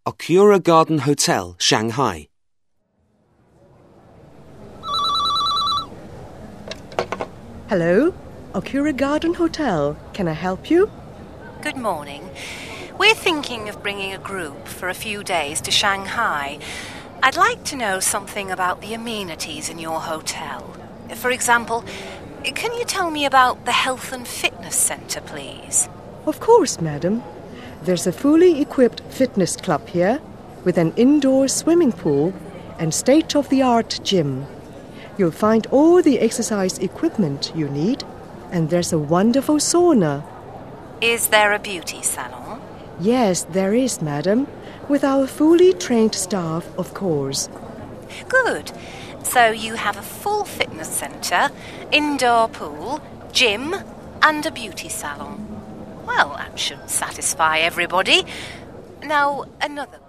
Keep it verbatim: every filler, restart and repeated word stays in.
Okura Garden Hotel, Shanghai. Hello, Okura Garden Hotel. Can I help you? Good morning. We're thinking of bringing a group for a few days to Shanghai. I'd like to know something about the amenities in your hotel. For example, can you tell me about the health and fitness centre, please? Of course, madam. There's a fully equipped fitness club here with an indoor swimming pool and state-of-the-art gym. You'll find all the exercise equipment you need, and there's a wonderful sauna. Is there a beauty salon? Yes, there is, madam, with our fully trained staff, of course. Good. So you have a full fitness centre, indoor pool, gym, and a beauty salon. Well, that should satisfy everybody. Now, another